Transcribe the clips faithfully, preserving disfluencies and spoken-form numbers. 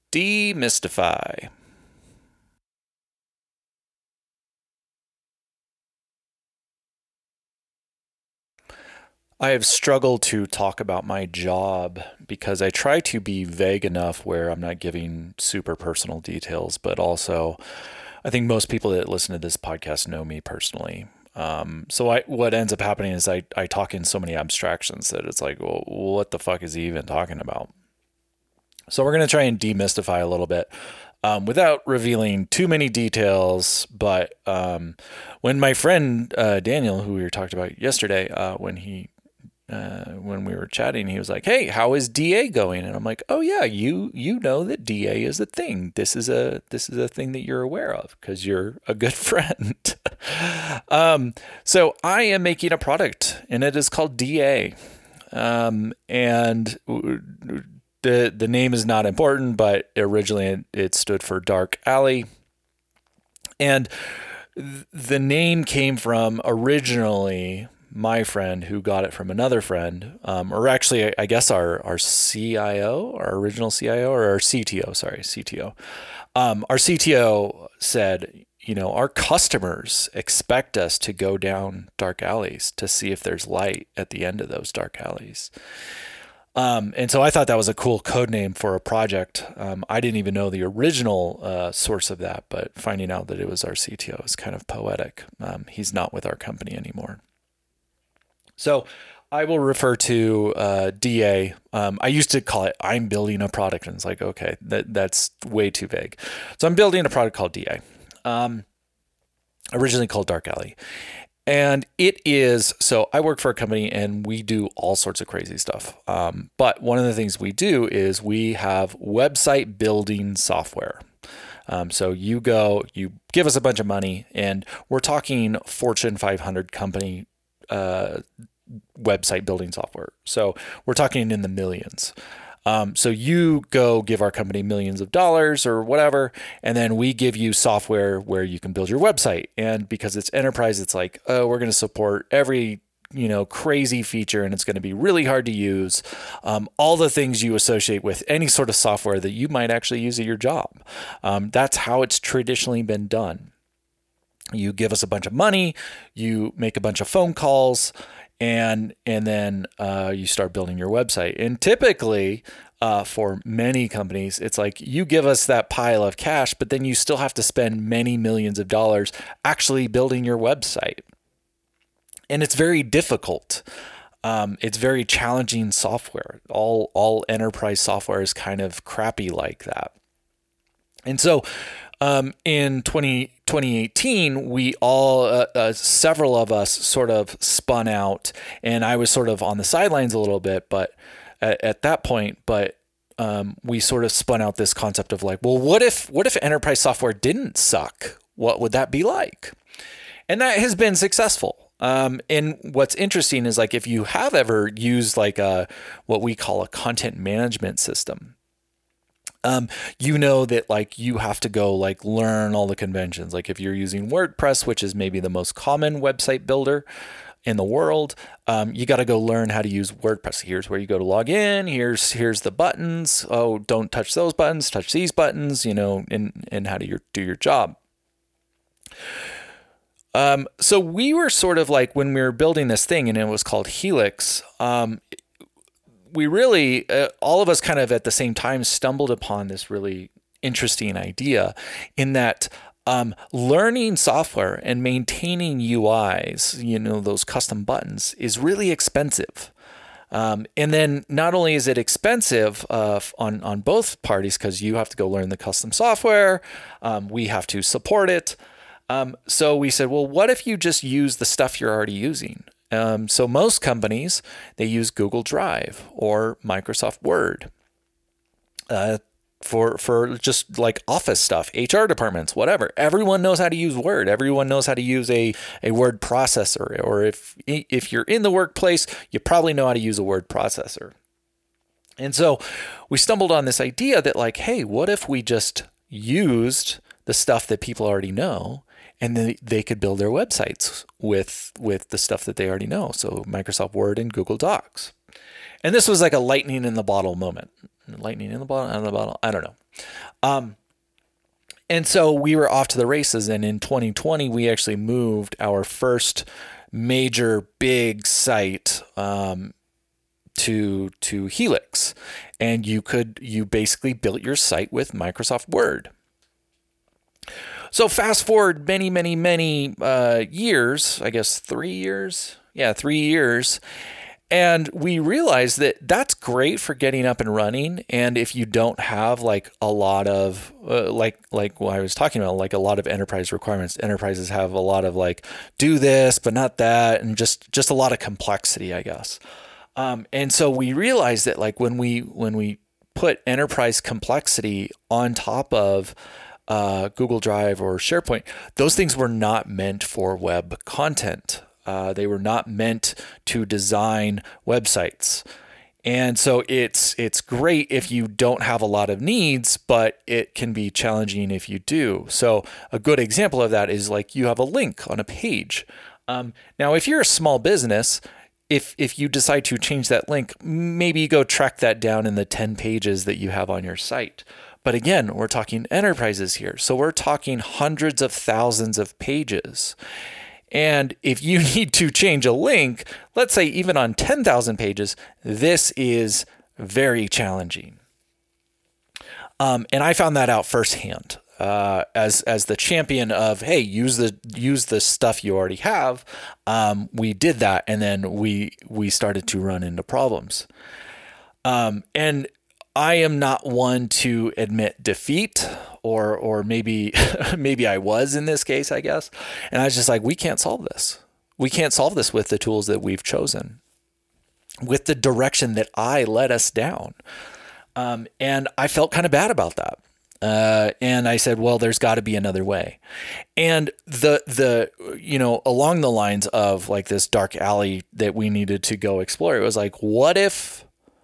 Demystify. I have struggled to talk about my job because I try to be vague enough where I'm not giving super personal details, but also I think most people that listen to this podcast know me personally. Um, so I, what ends up happening is I, I talk in so many abstractions that it's like, well, what the fuck is he even talking about? So we're going to try and demystify a little bit um, without revealing too many details. But um, when my friend uh, Daniel, who we were talking about yesterday, uh, when he uh, when we were chatting, he was like, "Hey, how is D A going?" And I'm like, "Oh yeah, you you know that D A is a thing. This is a this is a thing that you're aware of because you're a good friend." um, so I am making a product, and it is called D A. Um, and the the name is not important, but originally it, it stood for Dark Alley, and th- the name came from originally my friend who got it from another friend, um, or actually, I guess our our C I O, our original C I O, or our C T O, sorry, C T O. Um, our C T O said, you know, our customers expect us to go down dark alleys to see if there's light at the end of those dark alleys. Um, and so I thought that was a cool code name for a project. Um, I didn't even know the original uh, source of that, but finding out that it was our C T O is kind of poetic. Um, he's not with our company anymore. So I will refer to uh, D A. Um, I used to call it I'm building a product, and it's like, okay, that that's way too vague. So I'm building a product called D A, um, originally called Dark Alley. And it is, so I work for a company and we do all sorts of crazy stuff. Um, but one of the things we do is we have website building software. Um, so you go, you give us a bunch of money, and we're talking Fortune five hundred company uh, website building software. So we're talking in the millions. Um, so you go give our company millions of dollars or whatever, and then we give you software where you can build your website. And because it's enterprise, it's like, oh, we're going to support every you know crazy feature, and it's going to be really hard to use. Um, all the things you associate with any sort of software that you might actually use at your job. Um, that's how it's traditionally been done. You give us a bunch of money, you make a bunch of phone calls, and and then uh, you start building your website. And typically, uh, for many companies, it's like you give us that pile of cash, but then you still have to spend many millions of dollars actually building your website, and it's very difficult. Um, it's very challenging software. All all enterprise software is kind of crappy like that. And so um, in twenty, twenty eighteen, we all, uh, uh, several of us sort of spun out, and I was sort of on the sidelines a little bit, but at, at that point, but um, we sort of spun out this concept of like, well, what if, what if enterprise software didn't suck? What would that be like? And that has been successful. Um, and what's interesting is like, if you have ever used like a, what we call a content management system, um, you know that like you have to go like learn all the conventions. Like if you're using WordPress, which is maybe the most common website builder in the world, um, you got to go learn how to use WordPress. Here's where you go to log in. Here's here's the buttons. Oh, don't touch those buttons. Touch these buttons. You know, and and how do you do your job. Um, so we were sort of like when we were building this thing, and it was called Helix. Um, we really, uh, all of us kind of at the same time stumbled upon this really interesting idea in that um, learning software and maintaining U Is, you know, those custom buttons is really expensive. Um, and then not only is it expensive uh, on, on both parties because you have to go learn the custom software, um, we have to support it. Um, so we said, well, what if you just use the stuff you're already using? Um, so most companies, they use Google Drive or Microsoft Word uh, for for just like office stuff, H R departments, whatever. Everyone knows how to use Word. Everyone knows how to use a, a word processor. Or if if you're in the workplace, you probably know how to use a word processor. And so we stumbled on this idea that like, hey, what if we just used the stuff that people already know, and then they could build their websites with with the stuff that they already know. So Microsoft Word and Google Docs. And this was like a lightning in the bottle moment. lightning in the bottle, out of the bottle. I don't know. Um, and so we were off to the races. And in twenty twenty, we actually moved our first major big site um, to to Helix, and you could you basically built your site with Microsoft Word. So fast forward many, many, many uh, years, I guess three years. Yeah, three years. And we realized that that's great for getting up and running. And if you don't have like a lot of, uh, like, like what I was talking about, like a lot of enterprise requirements, enterprises have a lot of like, do this, but not that. And just, just a lot of complexity, I guess. Um, and so we realized that like when we, when we put enterprise complexity on top of uh, Google Drive or SharePoint, those things were not meant for web content. Uh, they were not meant to design websites. And so it's it's great if you don't have a lot of needs, but it can be challenging if you do. So a good example of that is like you have a link on a page. Um, now, if you're a small business, if if you decide to change that link, maybe go track that down in the ten pages that you have on your site. But again, we're talking enterprises here. So we're talking hundreds of thousands of pages. And if you need to change a link, let's say even on ten thousand pages, this is very challenging. Um, and I found that out firsthand uh, as as the champion of, hey, use the use the stuff you already have. Um, we did that, and then we we started to run into problems. Um, and I am not one to admit defeat, or or maybe maybe I was in this case, I guess. And I was just like, we can't solve this. We can't solve this with the tools that we've chosen, with the direction that I led us down. Um, and I felt kind of bad about that. Uh, and I said, well, there's got to be another way. And the the you know along the lines of like this dark alley that we needed to go explore, it was like, what if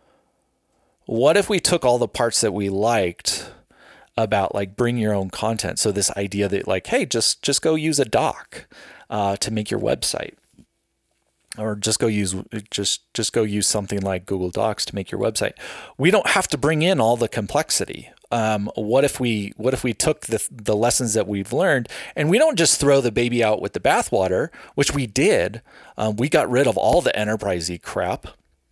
What if we took all the parts that we liked about like bring your own content? So this idea that like, hey, just just go use a doc uh, to make your website, or just go use just just go use something like Google Docs to make your website. We don't have to bring in all the complexity. Um, what if we what if we took the the lessons that we've learned, and we don't just throw the baby out with the bathwater, which we did. Um, we got rid of all the enterprisey crap.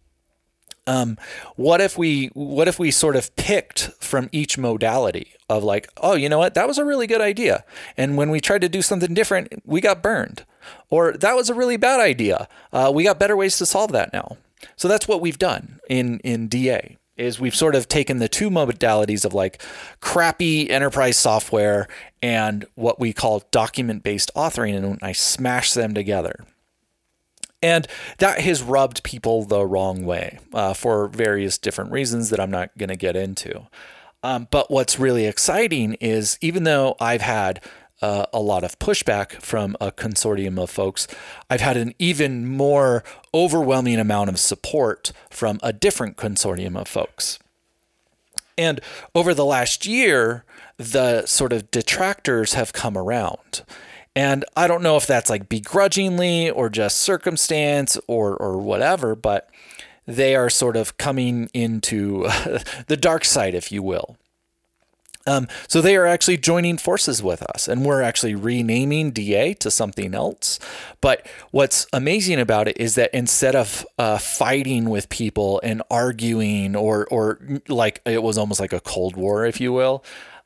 Um, what if we, what if we sort of picked from each modality of like, oh, you know what, that was a really good idea. And when we tried to do something different, we got burned. Or that was a really bad idea. Uh, we got better ways to solve that now. So that's what we've done in, in D A, is we've sort of taken the two modalities of like crappy enterprise software and what we call document-based authoring, and I smashed them together. And that has rubbed people the wrong way uh, for various different reasons that I'm not going to get into. Um, but what's really exciting is, even though I've had uh, a lot of pushback from a consortium of folks, I've had an even more overwhelming amount of support from a different consortium of folks. And over the last year, the sort of detractors have come around. And I don't know if that's like begrudgingly or just circumstance or or whatever, but they are sort of coming into the dark side, if you will. Um, so they are actually joining forces with us, and we're actually renaming D A to something else. But what's amazing about it is that instead of uh, fighting with people and arguing, or or like it was almost like a Cold War, if you will,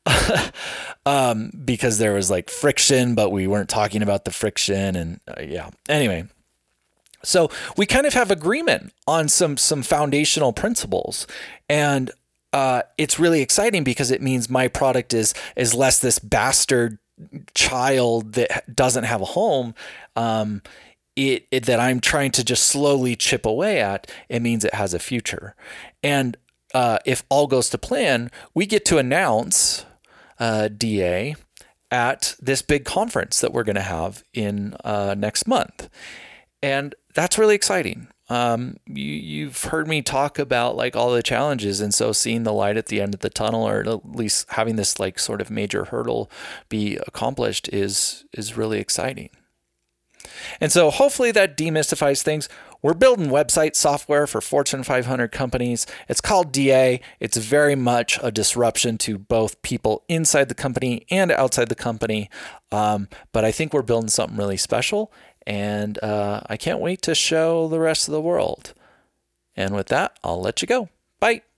um, because there was like friction, but we weren't talking about the friction. And uh, yeah, anyway, so we kind of have agreement on some, some foundational principles, and uh, it's really exciting because it means my product is, is less this bastard child that doesn't have a home. Um, it, it, that I'm trying to just slowly chip away at. It means it has a future. And, uh, if all goes to plan, we get to announce Uh, D A at this big conference that we're going to have in uh, next month. And that's really exciting. Um, you, you've heard me talk about like all the challenges. And so seeing the light at the end of the tunnel, or at least having this like sort of major hurdle be accomplished, is, is really exciting. And so hopefully that demystifies things. We're building website software for Fortune five hundred companies. It's called D A. It's very much a disruption to both people inside the company and outside the company. Um, but I think we're building something really special, and uh, I can't wait to show the rest of the world. And with that, I'll let you go. Bye.